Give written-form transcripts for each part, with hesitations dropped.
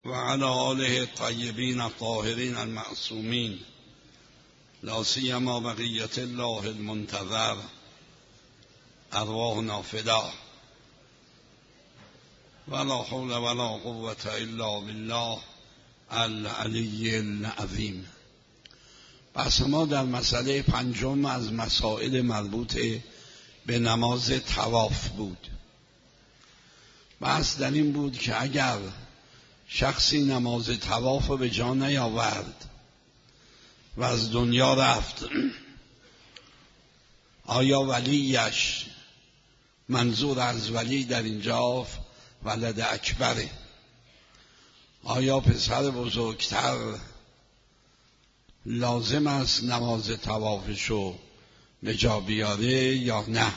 وعلى آله الطيبين الطاهرين المعصومين لا سيما بقية الله المنتظر أرواحنا فداه ولا حول ولا قوة إلا بالله العلی العظیم. بحث ما در مسئله پنجم از مسائل مربوط به نماز طواف بود. بحث در این بود که اگر شخصی نماز طواف رو به جا نیاورد و از دنیا رفت، آیا ولیش، منظور از ولی در اینجا ولد اکبره، آیا پسر بزرگتر لازم است نماز طوافشو به جا بیاره یا نه؟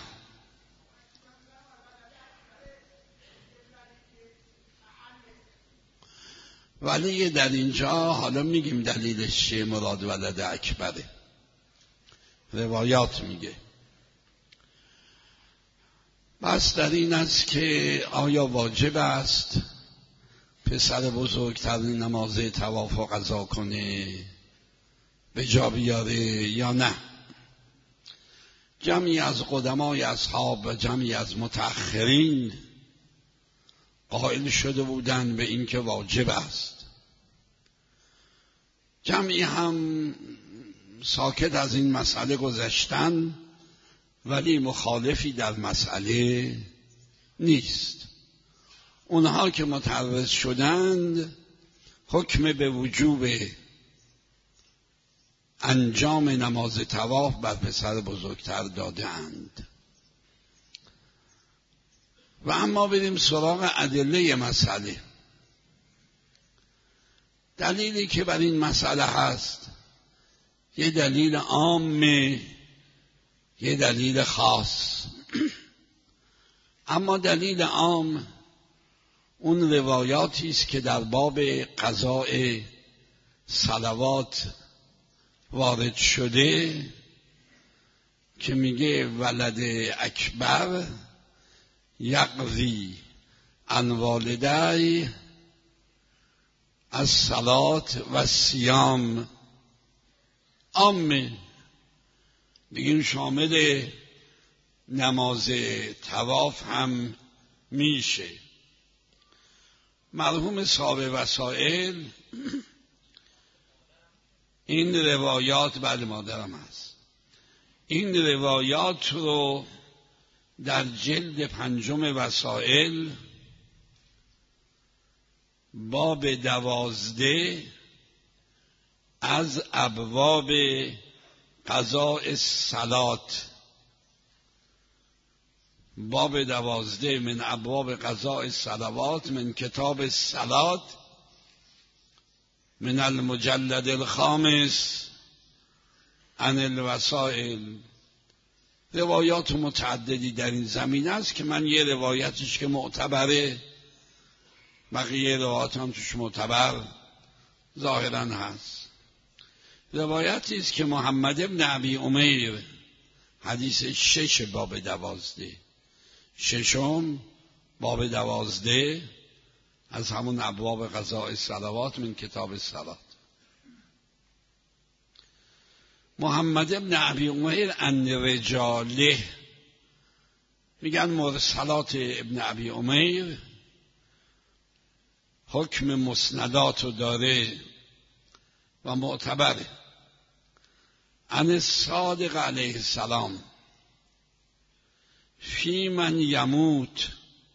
ولی در اینجا حالا میگیم دلیلش چیه، مراد ولد اکبره. روایات میگه بس در این است که آیا واجب است پسر بزرگتر نماز طواف و قضا کنه، به جا بیاره یا نه؟ جمعی از قدمای اصحاب و جمعی از متأخرین قائل شده بودند به این که واجب است. جمعی هم ساکت از این مسئله گذشتن، ولی مخالفی در مسئله نیست. اونها که متعرض شدند حکم به وجوب انجام نماز طواف بر پسر بزرگتر دادند. و اما بریم سراغ ادله مسئله. دلیلی که بر این مسئله هست یه دلیل عام، یه دلیل خاص. اما دلیل عام اون روایاتی است که در باب قضاء صلوات وارد شده که میگه ولد اکبر یقضی عن والدی از صلات و صیام. عامه بگیم شامل نماز طواف هم میشه. مرحوم صاحب وسائل این روایات، بله مادرم هست، این روایات رو در جلد 5 وسائل باب 12 از ابواب قضاء الصلات، باب 12 من ابواب قضاء الصلوات من کتاب الصلات من المجلد الخامس عن الوسائل، روایات متعددی در این زمینه است که من یه روایتش که معتبره، بقیه روایات هم توش معتبر ظاهرا هست. روایتی است که محمد ابن ابی امیر، حدیث 6 باب 12، ششم باب 12 از همون ابواب قضاء الصلوات من کتاب الصلات. محمد ابن ابی امیر ان رجاله، میگن مرسلات ابن ابی امیر حکم مسندات رو داره و معتبره. عن الصادق علیه السلام فی من یموت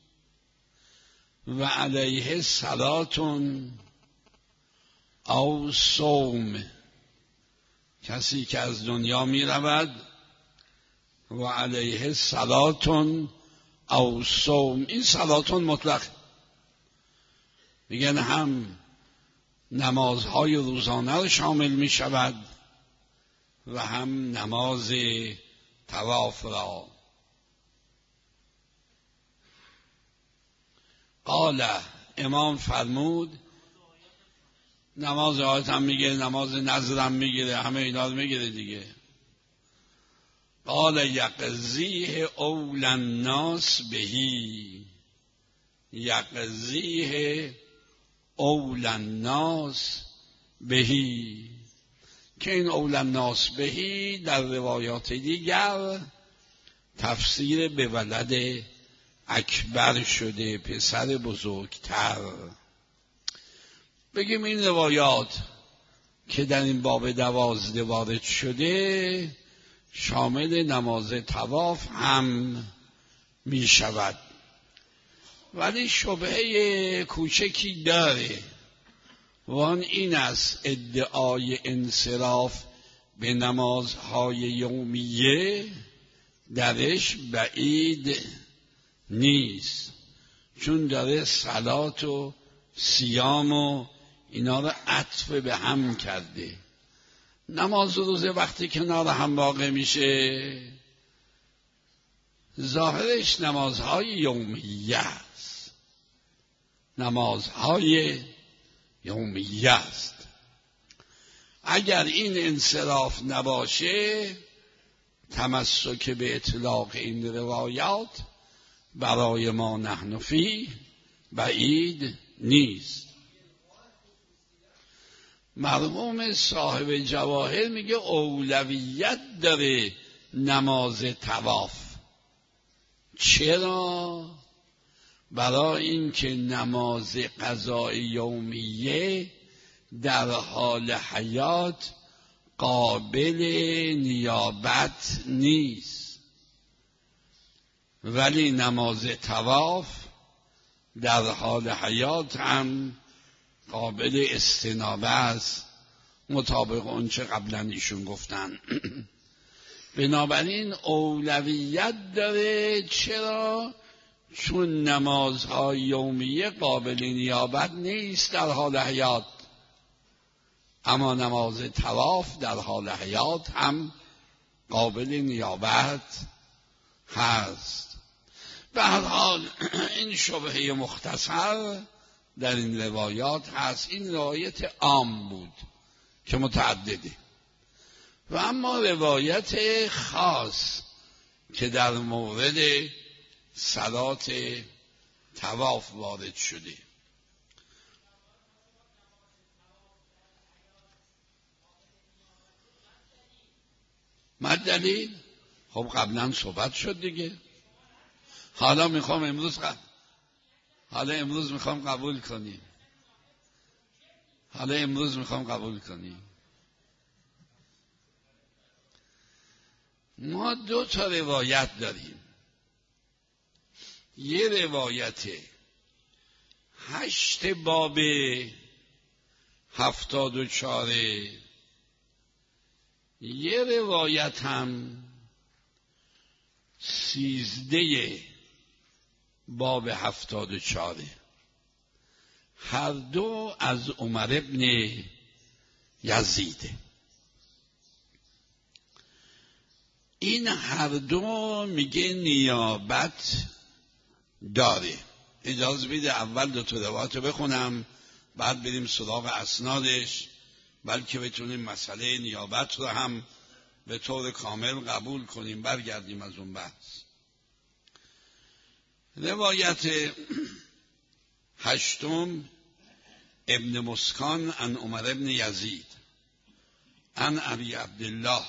و علیه صلاتون او صوم، کسی که از دنیا می رود و علیه صلاتون او صوم، این صلاتون مطلق، میگن هم نمازهای روزانه رو شامل می شود و هم نماز طواف را. قال، امام فرمود، نماز آیت هم میگه، نماز نذر هم میگیره، همه اینا رو میگیره دیگه. قال یقضیه اول الناس بهی، یقضیه اولی الناس بهی، که این اولی الناس بهی در روایات دیگر تفسیر به ولد اکبر شده، پسر بزرگتر. بگیم این روایات که در این باب 12 وارد شده شامل نماز طواف هم می شود. ولی شبهه کوچکی داره و آن این است ادعای انصراف به نمازهای یومیه درش بعید نیست، چون داره صلات و صیام و اینا رو عطف به هم کرده. نماز روزه وقتی کنار هم واقع میشه ظاهرش نمازهای یومیه است، نمازهای یومیه است. اگر این انصراف نباشه تمسک به اطلاق این روایات برای ما نحن فیه بعید نیست. مرحوم صاحب جواهر میگه اولویت داره نماز طواف. چرا؟ برای اینکه نماز قضای یومیه در حال حیات قابل نیابت نیست، ولی نماز طواف در حال حیات هم قابل استنابه است، مطابق اونچه قبلا ایشون گفتن. بنابراین اولویت داره. چرا؟ چون نمازهای یومیه قابل نیابت نیست در حال حیات، اما نماز طواف در حال حیات هم قابل نیابت هست. به هر حال این شبهه مختصر در این روایات هست. این روایت عام بود که متعدده، و اما روایت خاص که در مورد صلات طواف وارد شده. دلیل؟ خب قبلا صحبت شد دیگه. حالا امروز میخوام قبول کنی. ما 2 تا روایت داریم. یه روایت 8 باب 74، یه روایت هم 13 باب 74. هر دو از عمر ابن یزید. این هر دو میگه نیابت داره. اجازه بیده اول 2 تا روایت رو بخونم، بعد بریم سراغ اسنادش، بلکه بتونیم مسئله نیابت رو هم به طور کامل قبول کنیم، برگردیم از اون بحث. روایت 8 ابن مسکان عن عمر ابن یزید عن ابی عبدالله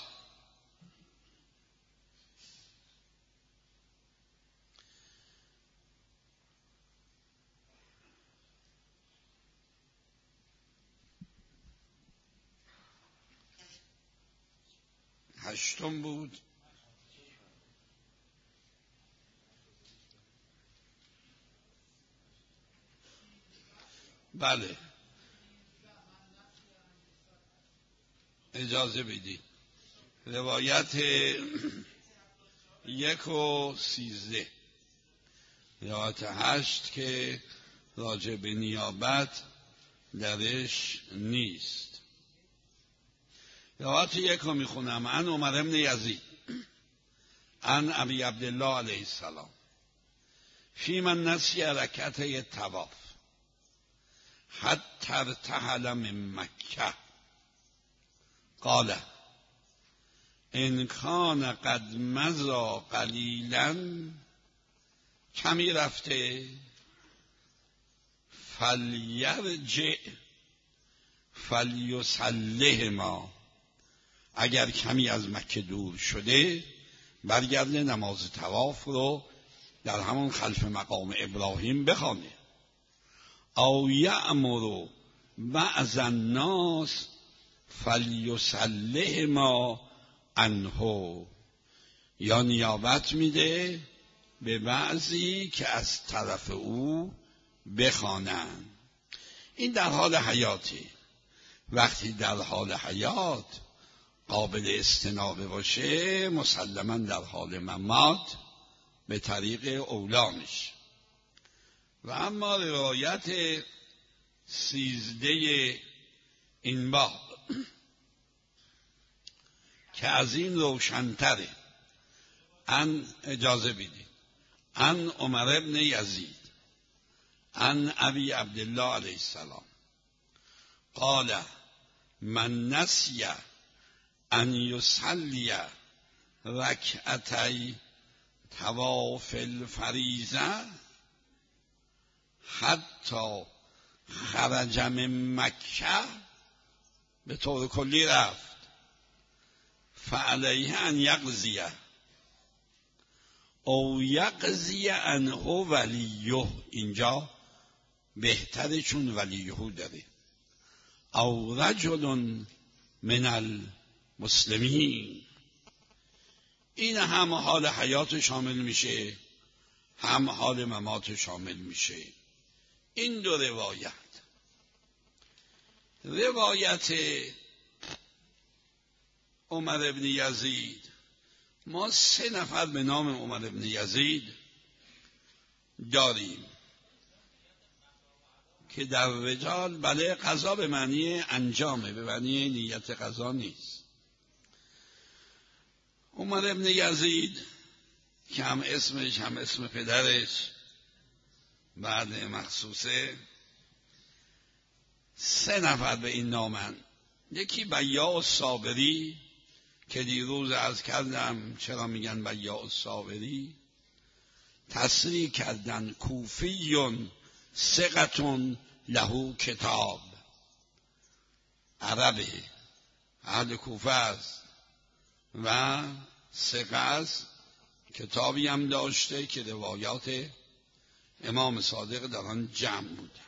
هشتم بود. بله اجازه بدید. روایت 1 و 13، روایت 8 که راجع به نیابت درش نیست. روایت 1 رو میخونم. عن عمر ابن یزید عن ابی عبدالله علیه السلام فی من نسی رکعته طواف حتی ارتحل من مکه قال ان کان قد مضی قلیلا، کمی رفته، فلیرجع فلیصلحما، اگر کمی از مکه دور شده برگرده نماز طواف رو در همون خلف مقام ابراهیم بخوانه. او یأمر بعض الناس فلیصلحما عنه، یا نیابت میده به بعضی که از طرف او بخوانند. این در حال حیاتی. وقتی در حال حیات قابل استنابه باشه، مسلماً در حال ممات به طریق اولا میشه. و اما روایت 13 این باب که از این روشن‌تره، اجازه بدید، عن عمر بن یزید عن ابی عبدالله علیه السلام قال من نسی ان یصلی رکعتی طواف الفریضه حتی خرج من مکه، به طور کلی رفت، فعلیه ان یقضیه او یقضی عنه ولیه، اینجا بهتره چون ولیه داره، او رجل من المسلمین. این هم حال حیات شامل میشه، هم حال ممات شامل میشه. این دو روایت، روایت عمر ابن یزید، ما 3 نفر به نام عمر ابن یزید داریم که در رجال، بله، قضا به معنی انجامه، به معنی نیت قضا نیست. عمر ابن یزید که هم اسمش هم اسم پدرش بعد مخصوصه، 3 نفر به این نامن. یکی بیاع الصابری که دیروز عرض کردم چرا میگن بیاع الصابری، تصریح کردن کوفیون ثقتون له کتاب، عربه، اهل کوفه است و ثقه است، کتابی هم داشته که روایات امام صادق در آن جمع بوده.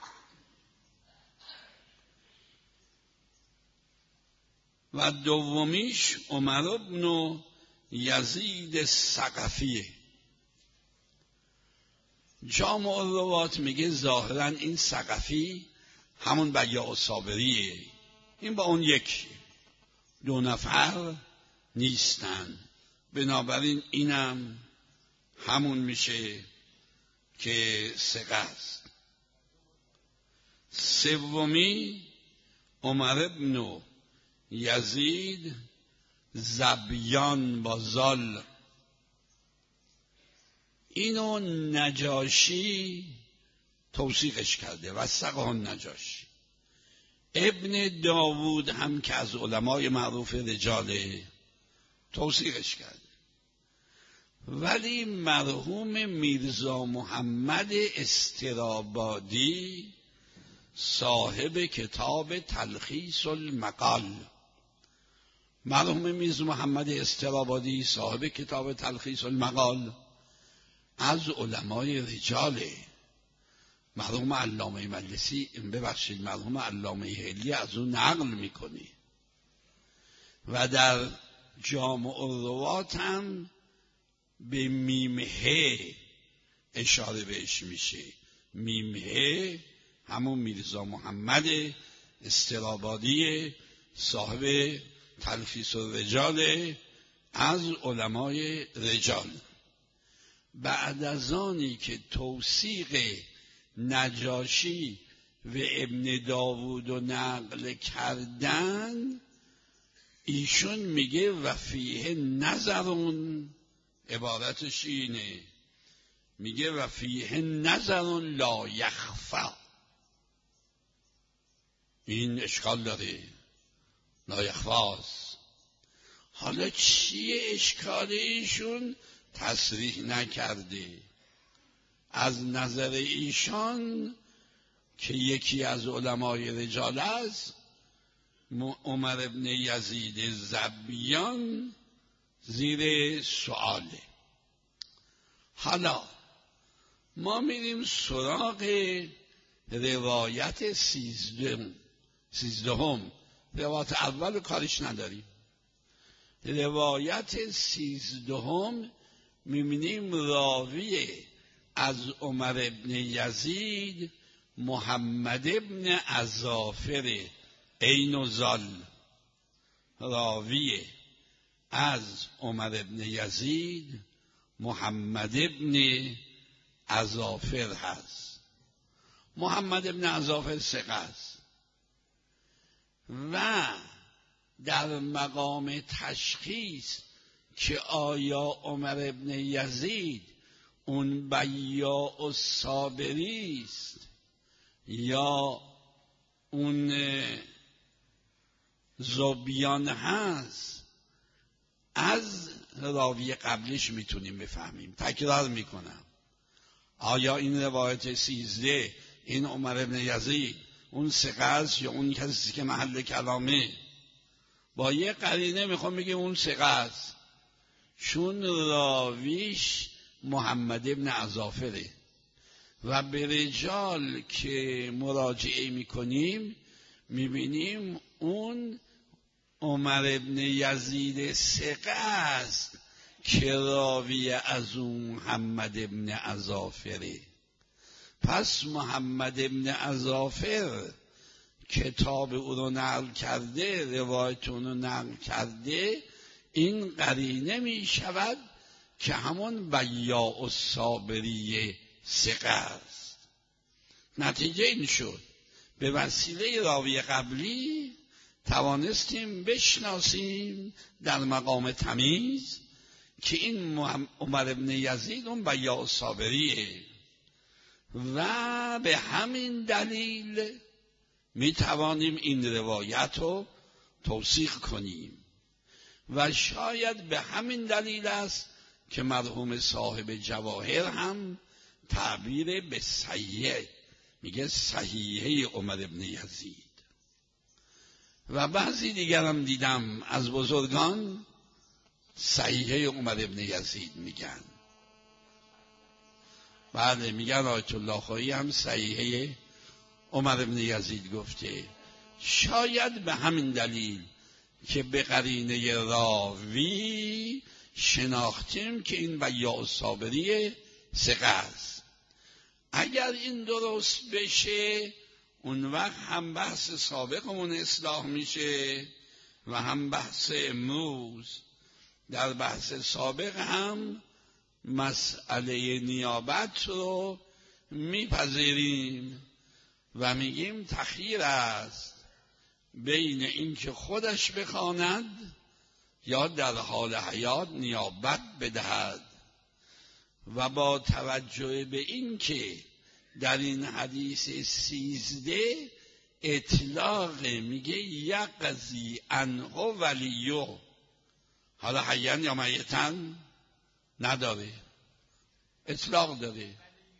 و دومیش عمر بن یزید ثقفیه. جامع الروات میگه ظاهرا این ثقفی همون بیاع الصابریه، این با اون یکی، 2 نفر نیستن، بنابراین اینم همون میشه که ثقه است. سومی عمر بن یزید زبیان با زال، اینو نجاشی توثیقش کرده، وثقه النجاشی. ابن داوود هم که از علمای معروف رجاله توثیقش کرده. ولی مرحوم میرزا محمد استرابادی صاحب کتاب تلخیص المقال، مرحوم میرزا محمد استرابادی صاحب کتاب تلخیص المقال از علمای رجاله. مرحوم علامه مجلسی، مرحوم علامه حلی از اون نقل میکنی و در جامع الروات هم به میمه اشاره بهش میشه. میمه همون میرزا محمد استرابادی صاحب تلخیص الرجال از علمای رجال. بعد از آنی که توثیق نجاشی و ابن داوود و نقل کردن، ایشون میگه و فیه نظرون، عبارتش اینه، میگه و فیه نظرون لا یخفا، این اشکال داره، لا یخفاست. حالا چیه اشکال ایشون؟ تصریح نکرده. از نظر ایشان که یکی از علمای رجال است، عمر ابن یزید زبیان، زیر سؤاله. حالا ما میریم سراغ روایت 13. روایت اول کارش نداریم. روایت 13 میبینیم راوی از عمر ابن یزید محمد ابن عزافر عین و زال. راوی از عمر ابن یزید محمد ابن عزافر هست. محمد ابن عزافر ثقه است و در مقام تشخیص که آیا عمر ابن یزید اون بیاع الصابری است یا اون زبیان هست، از راوی قبلش میتونیم بفهمیم. تکرار میکنم، آیا این روایت 13 این عمر ابن یزید اون ثقه است یا اون کسی که محل کلامه؟ با یه قرینه میخوام بگم اون ثقه است، چون راویش محمد ابن عزافره و به رجال که مراجعه میکنیم میبینیم اون عمر ابن یزید ثقه است که راوی از اون محمد ابن عزافره. پس محمد ابن عزافر کتاب او رو نقل کرده، روایت اون رو نقل کرده، این قرینه می شود که همون بیاع الصابری ثقه است. نتیجه این شد به وسیله راوی قبلی توانستیم بشناسیم در مقام تمیز که این عمر ابن یزید اون بیاع الصابریه و به همین دلیل می توانیم این روایت رو توثیق کنیم و شاید به همین دلیل است که مرحوم صاحب جواهر هم تعبیر به صحیح میگه صحیحه عمر ابن یزید و بعضی دیگر هم دیدم از بزرگان صحیحه عمر ابن یزید میگن. بله میگن آیت الله خایی هم صحیحه عمر ابن یزید گفته. شاید به همین دلیل که به قرینه راوی شناختیم که این بیاع الصابری ثقه است. اگر این درست بشه اون وقت هم بحث سابقمون اصلاح میشه و هم بحث امروز. در بحث سابق هم مسئله نیابت رو میپذیریم و میگیم تخییر است بین این که خودش بخواند یا در حال حیات نیابت بدهد و با توجه به این که در این حدیث 13 اطلاق میگه یقضی عنه ولیو، حالا حیان یا میتن نداره، اطلاق داره.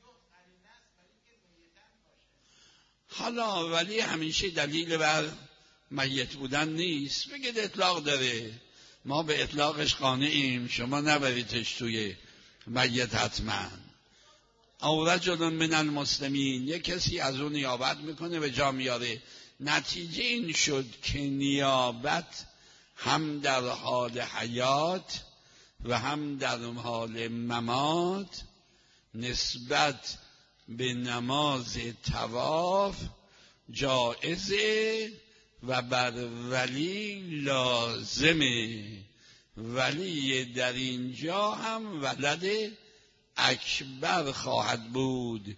حالا ولی همیشه دلیل بر میت بودن نیست، بگید اطلاق داره، ما به اطلاقش قانعیم، شما نبریدش توی میت حتما. او رجل من المسلمین، یک کسی از اون نیابت میکنه به جا میاره. نتیجه این شد که نیابت هم در حال حیات و هم در حال ممات نسبت به نماز طواف جائزه و بر ولی لازمه. ولی در اینجا هم ولد اکبر خواهد بود.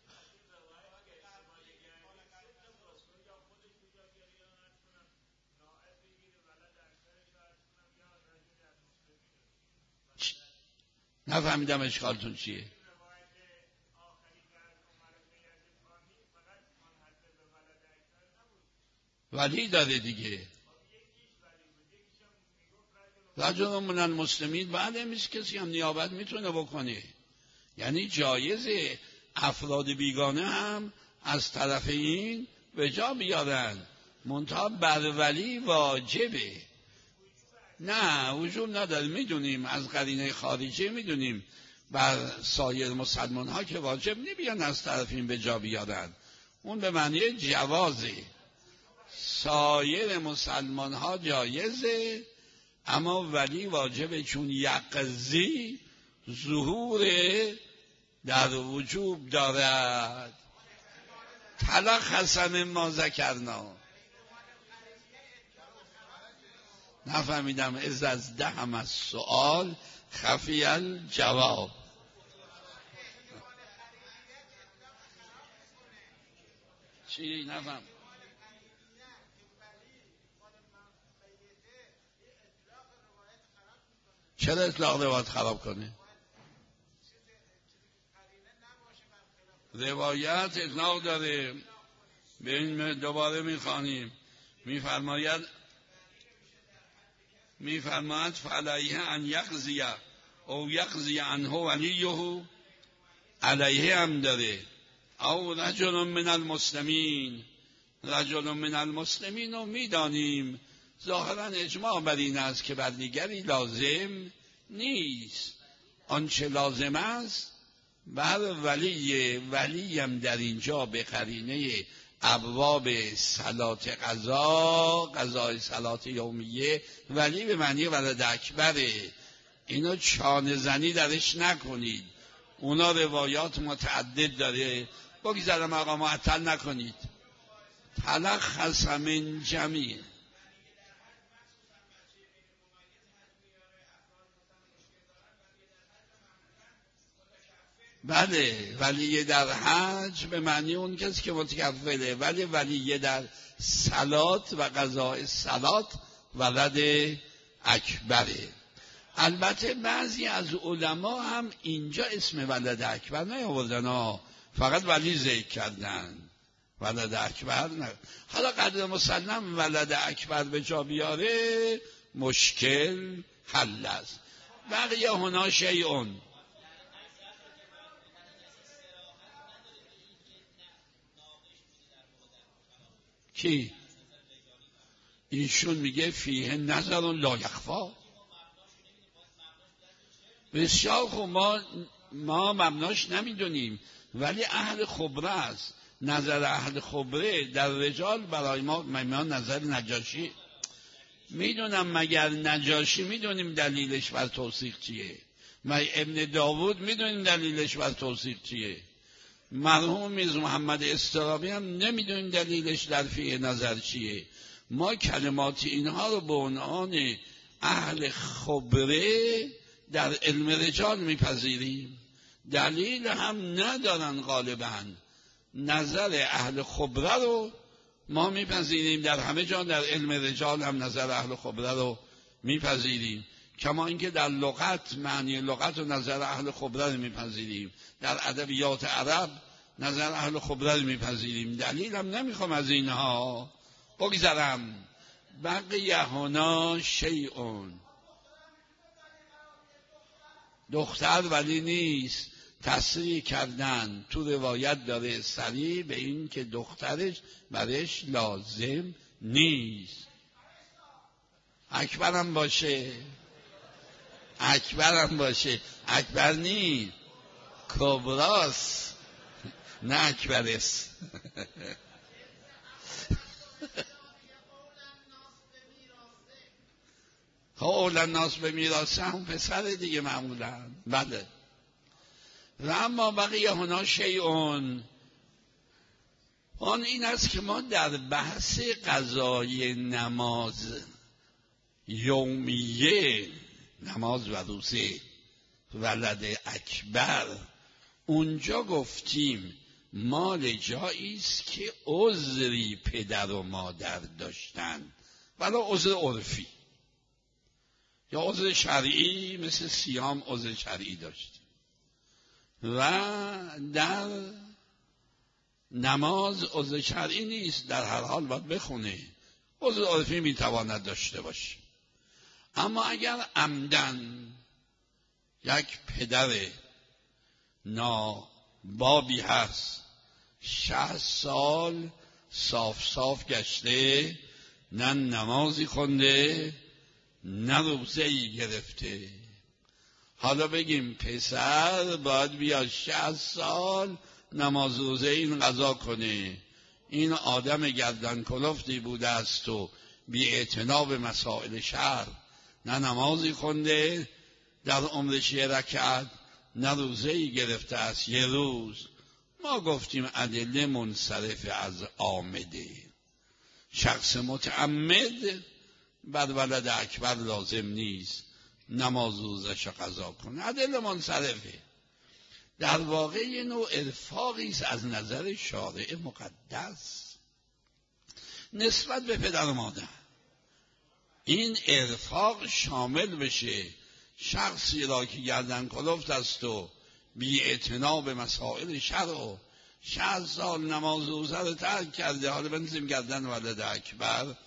نفهمیدم اشکالتون چیه. ولی داره دیگه، رجل من المسلمین. بعد همیشه کسی هم نیابت میتونه بکنه، یعنی جایزه افراد بیگانه هم از طرف این به جا بیارن، منتها بر ولی واجبه. نه وجوب نداره، میدونیم از قرینه خارجی، میدونیم بر سایر مسلمان ها که واجب نمیان از طرف این به جا بیارن، اون به معنی جوازه. سایر مسلمان ها جایزه، اما ولی واجبه، چون یقضی ظهور در وجوب دارد. تلخص مما ذکرنا. نفهمیدم. از دهم از سؤال خفی الجواب. چی نفهم؟ چرا اطلاق روایت خراب کنه؟ روایت اطلاق داره. به این دوباره میخوانیم. میفرماید فعلیه ان یقضیه او یقضی عنه ولیه، علیه هم داره. او رجل من المسلمین، رجل من المسلمین رو میدانیم ظاهرا اجماع بر این است که بر دیگری لازم نیست. آنچه لازم است بر ولی هم در اینجا به قرینه ابواب صلات قضای صلات یومیه، ولی به معنی ولد اکبره. اینو چانه زنی درش نکنید، اونا روایات متعدد داره. بگذارم آقا معطل نکنید. تلخص من جمیع. بله، ولی در حج به معنی اون کسی که متکفله، ولی در صلات و قضاء صلات ولد اکبره. البته بعضی از علما هم اینجا اسم ولد اکبر نیاوردن، فقط ولی ذکر کردن، ولد اکبر نه. حالا قدر مسلم ولد اکبر به جا بیاره مشکل حل است. بقیه هنا شیئون. کی؟ ایشون میگه فیه نظر لا یخفا. بسیار خوب، ما مبناش نمیدونیم، ولی اهل خبره است. نظر اهل خبره در رجال برای ما نظر نجاشی میدونم. مگر نجاشی میدونیم دلیلش بر توثیق چیه؟ ابن داوود میدونیم دلیلش بر توثیق چیه؟ مرحوم میرزا محمد استرابی هم نمیدونیم دلیلش در فیه نظر چیه. ما کلمات اینها رو به عنوان اهل خبره در علم رجال میپذیریم. دلیل هم ندارن غالبا. نظر اهل خبره رو ما میپذیریم در همه جا. در علم رجال هم نظر اهل خبره رو میپذیریم، کما اینکه در لغت، معنی لغت و نظر اهل خبره رو میپذیریم. در ادبیات عرب نظر اهل خبره رو میپذیریم. دلیل هم نمیخوام از اینها بگذرم. بقیه هنا شیئون. دختر ولی نیست. تصریح کردن تو روایت داره صریح به این که دخترش برش لازم نیست. اکبرم باشه، اکبرم باشه. اکبر نیست، کبراس، نه اکبرست. خب اولن ناس به میراثه هم پسر دیگه معمولا. بله. و اما بقیه هنا شیئون. آن این است که ما در بحث قضای نماز یومیه، نماز و روزه ولد اکبر، اونجا گفتیم مال جایی است که عذری پدر و مادر داشتن، ولی عذر عرفی یا عذر شرعی، مثل صیام عذر شرعی داشت. و در نماز عذر شرعی نیست، در هر حال باید بخونه. عذر عرفی میتواند داشته باشه. اما اگر عمدن یک پدر نابابی هست 60 سال صاف صاف گشته، نه نمازی خونده نه روزه‌ای گرفته. حالا بگیم پسر باید بیاد 60 سال نماز روزه این قضا کنه. این آدم گردن کلفتی بوده است و بی اعتنا به مسائل شرع، نه نمازی خونده در عمرش 1 رکعت، نه روزه‌ای گرفته است 1 روز. ما گفتیم ادله منصرف از عامده. شخص متعمد بر ولد اکبر لازم نیست نماز روزش قضا کنه، ادله منصرفه. در واقع یه نوع ارفاقی است از نظر شارع مقدس نسبت به پدر و مادر. این ارفاق شامل بشه شخصی را که گردن کلفت است و بی اعتنا به مسائل شرع، 60 سال نماز روزه رو ترک کرده، حالا بنزیم گردن ولد اکبر.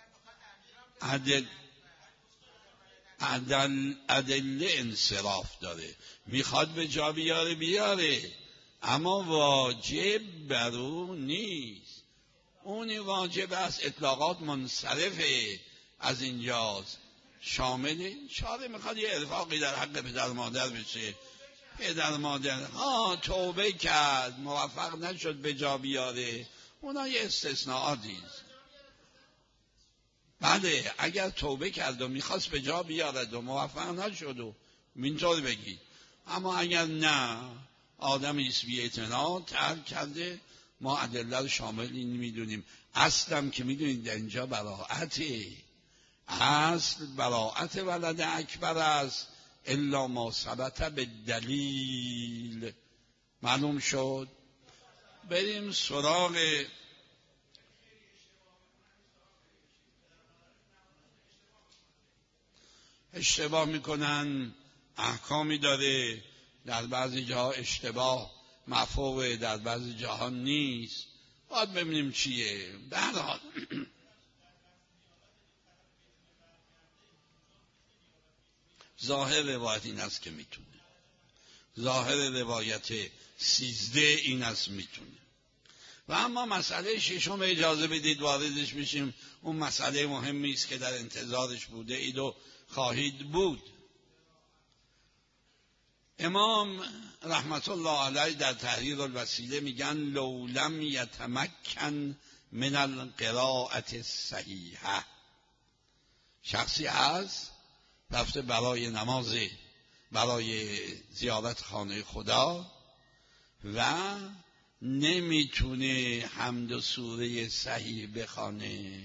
ادله انصراف داره، میخواد به جا بیاره اما واجب بر اون نیست. اونی واجب است، اطلاقات منصرفه از اینجاست. شامل شاره میخواد یه ارفاقی در حق پدر مادر بشه. پدر مادر توبه کرد موفق نشد به جا بیاره، اونا یه استثناءاتی است. بله اگر توبه کرد و میخواست به جا بیارد و موفق نشد و اینطور بگید. اما اگر نه، آدمی است بی اعتنا ترک کرده، ما ادله رو شامل این میدونیم. اصلم که میدونید در اینجا براءته، اصل براءت ولد اکبر است الا ما ثبت به دلیل. معلوم شد؟ بریم سراغ اشتباه میکنن، احکامی داره، در بعضی جاها اشتباه مفهومه، در بعضی جاها نیست. باید ببینیم چیه. به هر حال ظاهر روایت این است که میتونه، ظاهر روایت 13 این است میتونه. و اما مسئله ششم اجازه بدید واردش میشیم. اون مسئله مهمی است که در انتظارش بوده اید و خواهید بود. امام رحمت الله علیه در تحریر الوسیله میگن لو لم یتمکن من القراءة الصحیحه. شخصی هست رفته برای نماز، برای زیارت خانه خدا و نمیتونه حمد و سوره صحیح بخونه،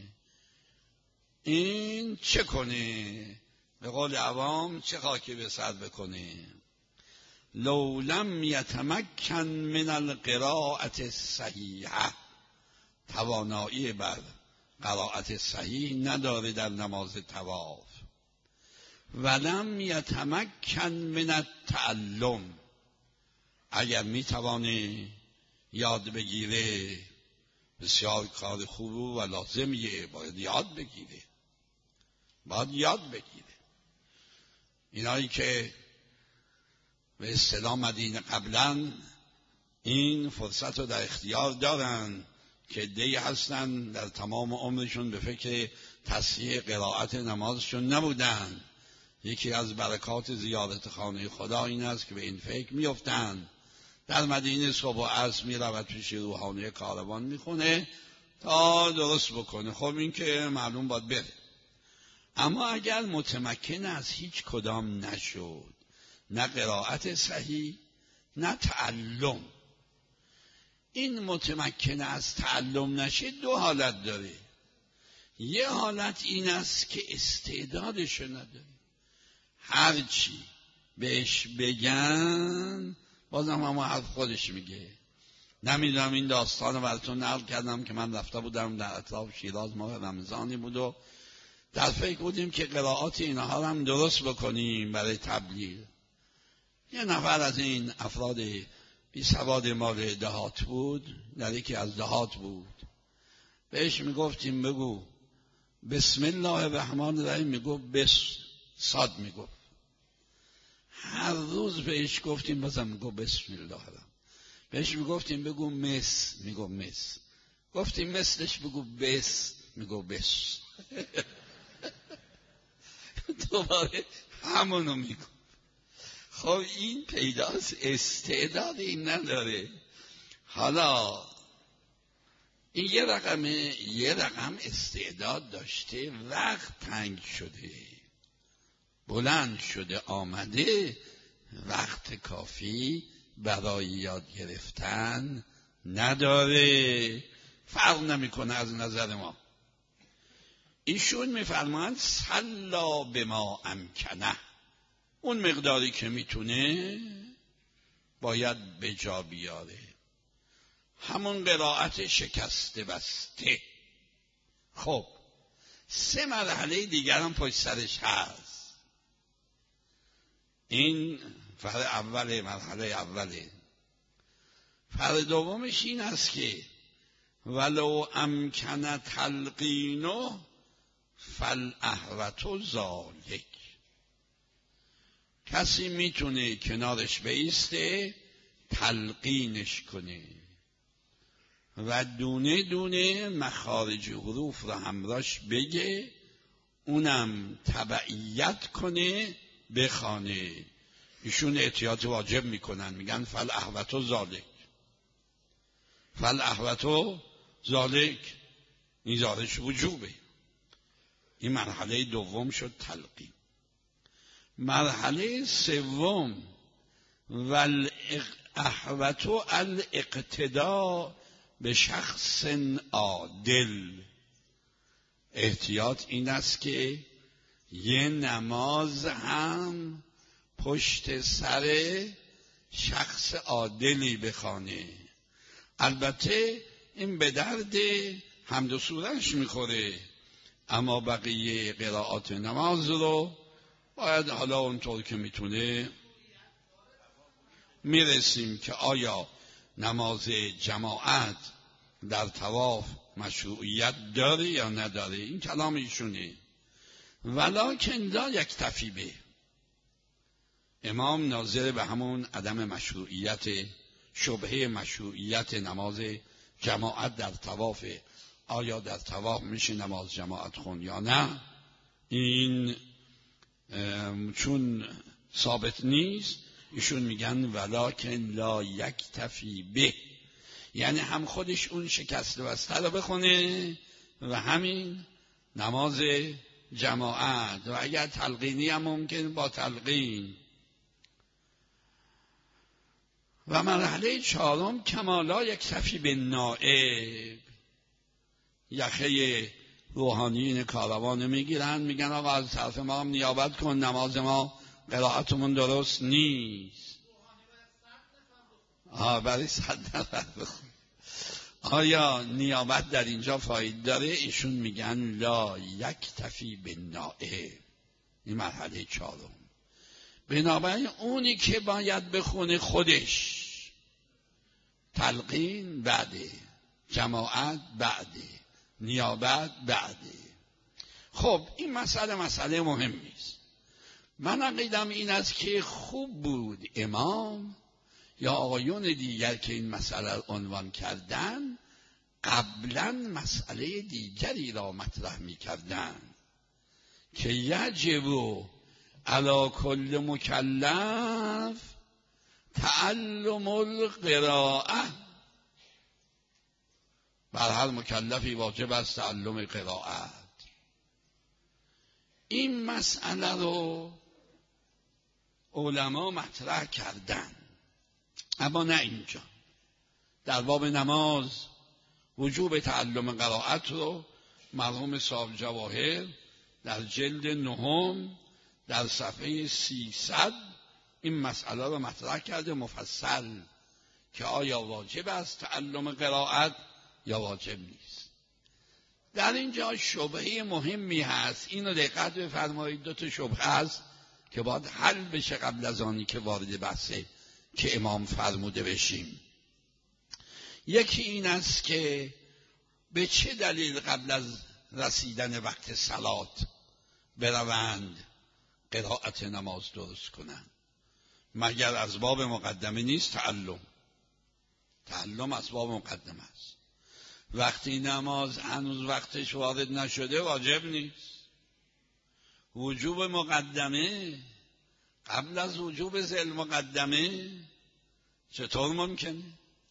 این چه کنه؟ به قول عوام چه خاکی به سر بکنه؟ لو لم یتمکن من القراءة الصحیحه، توانایی بر قرائت صحیح نداره در نماز طواف. ولم یتمکن من التعلم، اگر میتوانه یاد بگیره بسیار کار خوب و لازمیه، باید یاد بگیره، باید یاد بگیره. اینایی که به اصطلاح مدینه قبلا این فرصت رو در اختیار دارن که عده‌ای هستن در تمام عمرشون به فکر تصحیح قرائت نمازشون نبودن. یکی از برکات زیارت خانه خدا این است که به این فکر میافتند. در مدینه صبح و عصر میرود پیش روحانی کاروان میخونه تا درست بکنه. خب این که معلوم باید بره. اما اگر متمکن از هیچ کدام نشد، نه قرائت صحیح نه تعلم، این متمکن از تعلم نشه 2 حالت داره. یه حالت این است که استعدادشو نداره، هرچی بهش بگن بازم اما حرف خودش میگه. نمیدونم این داستان رو براتون نقل کردم که من رفته بودم در اطراف شیراز، ماه رمضانی بود و در فکر بودیم که قرائات اینها رو هم درست بکنیم برای تبلیغ. یه نفر از این افراد بی سواد مال دهات بود، در یکی از دهات بود، بهش میگفتیم بگو بسم الله الرحمن الرحیم، میگو بس صاد میگفت. هر روز بهش گفتیم بازم میگو بسم الله الرحمن. بهش میگفتیم بگو مس، میگو مس. گفتیم مثلش بگو بس، میگو بس. دوباره همونو میگو. خب این پیداست استعداد این نداره. حالا این یه رقم استعداد داشته، وقت تنگ شده، بلند شده، آمده، وقت کافی برای یاد گرفتن نداره. فرق نمیکنه از نظر ما. ایشون میفرمایند صلا به ما امکنه، اون مقداری که میتونه باید به جا بیاره. همون قرائت شکسته بسته. خب 3 مرحله دیگر هم پشت سرش هست. این مرحله اوله. فرق دومش این است که ولو امکن تلقینه فالاحوط ذالک. کسی میتونه کنارش بایسته تلقینش کنه و دونه دونه مخارج حروف رو همراش بگه، اونم تبعیت کنه بخونه. ایشون احتیاط واجب میکنن، میگن فالاحوط ذالک. فالاحوط ذالک این ذالک وجوبه. این مرحله دوم شد تلقین. مرحله سوم والاحوط الاقتداء به شخص عادل. احتیاط این است که یه نماز هم پشت سر شخص عادلی بخوانه. البته این به درد حمد و سوره‌اش میخوره، اما بقیه قرائات نماز رو باید حالا اونطور که میتونه. میرسیم که آیا نماز جماعت در طواف مشروعیت داره یا نداره. این کلام ایشونه. ولکن لا یکتفی به. امام ناظر به همون عدم مشروعیت، شبهه مشروعیت نماز جماعت در طواف. آیا در طواف میشه نماز جماعت خون یا نه؟ این چون ثابت نیست، ایشون میگن ولکن لا یکتفی به، یعنی هم خودش اون شکسته بسته رو بخونه و همین نماز جماعت، و اگر تلقینی هم ممکن با تلقین. و مرحله چهارم کما لا یکتفی به نائب. یخه روحانیین کاروان میگیرن، میگن آقا از طرف ما هم نیابت کن، نماز ما قرائتمون درست نیست. برای 100 نفر بخون. آیا نیابت در اینجا فاید داره؟ ایشون میگن لا یکتفی به نائب. این مرحله چهارم. بنابراین اونی که باید بخونه خودش، تلقین بعده، جماعت بعده، نیابت بعده. خب این مسئله مهمی است. من عقیدم این است که خوب بود امام یا آقایون دیگر که این مسئله را عنوان کردن قبلا مسئله دیگری را مطرح می کردن که یجب علی کل مکلف تعلم القراءه. بر هر مکلفی واجب است تعلم قرائت. این مسئله رو علما مطرح کردن، اما نه اینجا. در باب نماز وجوب تعلم قرائت رو مرحوم صاحب جواهر در جلد 9 در صفحه 300 این مسئله رو مطرح کرده مفصل که آیا واجب است تعلم قرائت یا واجب نیست. در اینجا شبهه مهمی هست، اینو دقت بفرمایید. 2 تا شبهه هست که باید حل بشه قبل از آنی که وارد بحثه که امام فرموده بشیم. یکی این است که به چه دلیل قبل از رسیدن وقت صلات بروند قرائت نماز درست کنند؟ مگر از باب مقدمه نیست تعلم؟ تعلم اسباب مقدمه است. وقتی نماز هنوز وقتش وارد نشده واجب نیست. وجوب مقدمه قبل از وجوب ذیل مقدمه چطور ممکنه؟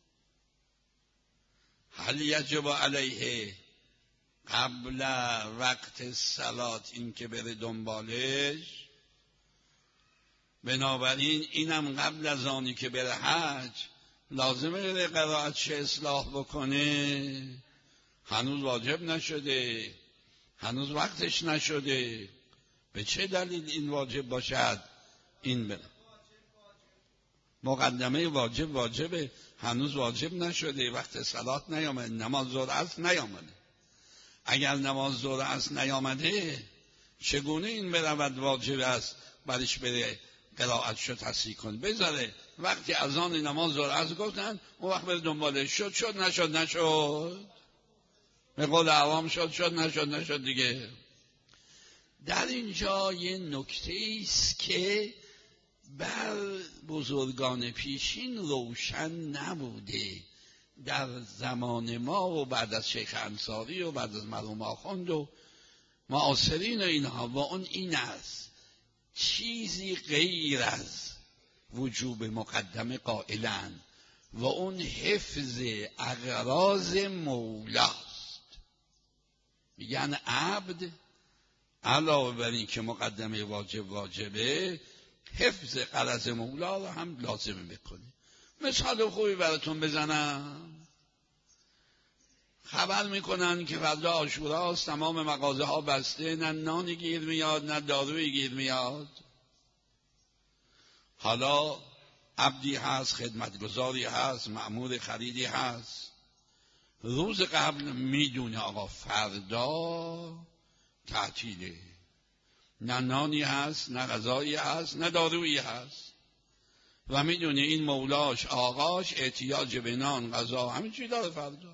هل یجب علیه قبل وقت صلات این که بره دنبالش؟ بنابراین اینم قبل از آنی که بره حج لازمه بره قرائتش اصلاح بکنه. هنوز واجب نشده، هنوز وقتش نشده. به چه دلیل این واجب باشد؟ این بره مقدمه واجبه، هنوز واجب نشده، وقت صلات نیامده، نماز ظهر عصر نیامده. اگر نماز ظهر عصر نیامده چگونه این برود واجب است برش بره قرائتشو تصحیح کنه؟ بذاره وقتی اذان نماز ظهر عصر گفتن اون وقت بره دنبالش. شد نشد به قول عوام شد نشد دیگه. در اینجا یه نکته ایست که بر بزرگان پیشین روشن نبوده. در زمان ما و بعد از شیخ انصاری و بعد از مرحوم آخوند و معاصرین اینها و اون این است: چیزی غیر از وجوب مقدمه قائلند و اون حفظ اغراض مولاست. میگن عبد علاوه بر این که مقدمه واجبه حفظ غرض مولا رو هم لازمه بکنه. مثال خوبی براتون بزنم. خبر میکنن که فردا عاشوراست، تمام مغازه ها بسته، نه نانی گیر میاد نه دارویی گیر میاد. حالا عبدی هست، خدمتگزاری هست، مأمور خریدی هست، روز قبل میدونه آقا فردا تعطیله، نه نانی هست نه غذایی هست نه دارویی هست و میدونه این مولاش آقاش احتیاج به نان غذا همین چی داره فردا.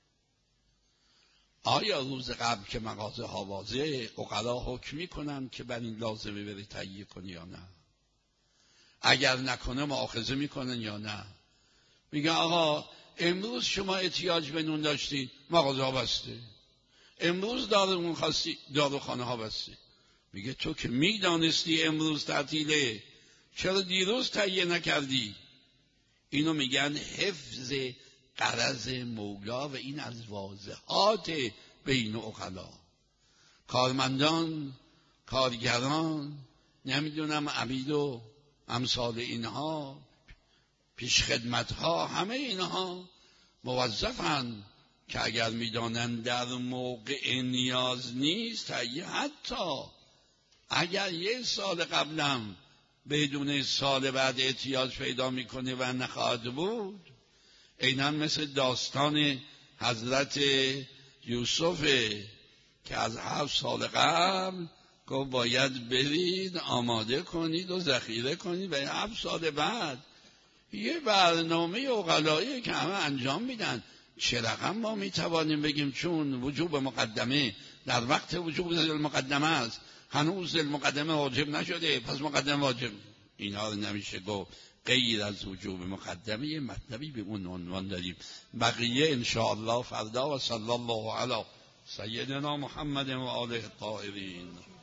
آیا روز قبل که مغازه ها واضحه عقلا حکم میکنن که بر این لازمه بری تهیه کنی یا نه؟ اگر نکنه مؤاخذه میکنن یا نه؟ میگه آقا امروز شما احتیاج به نون داشتید، مغازه ها بسته. امروز داروخونه خواستی، داروخانه ها بسته. میگه تو که میدانستی امروز تعطیله چرا دیروز تهیه نکردی؟ اینو میگن حفظ غرض مولا و این از واضحات بین عقلا. کارمندان، کارگران، نمیدونم عبید و امثال اینها، پیشخدمت ها، همه اینها موظفن که اگر میدانن در موقع نیاز نیست تهیه، حتی اگر یک سال قبلم بدون سال بعد احتیاج پیدا میکنه و نخواهد بود. عیناً مثل داستان حضرت یوسف که از 7 سال قبل گفت باید برید آماده کنید و ذخیره کنید و 7 سال بعد یه برنامه عقلایی که همه انجام میدن. چه رقم ما میتوانیم بگیم چون وجوب مقدمه در وقت وجوب ذیل مقدمه است، هنوز ذیل مقدمه واجب نشده پس مقدمه واجب؟ اینا رو نمیشه گفت. غیر از وجوب مقدمه یه مطلبی به اون عنوان داریم. بقیه انشاءالله فردا. و صلی الله علی سیدنا محمد و آله الطاهرین.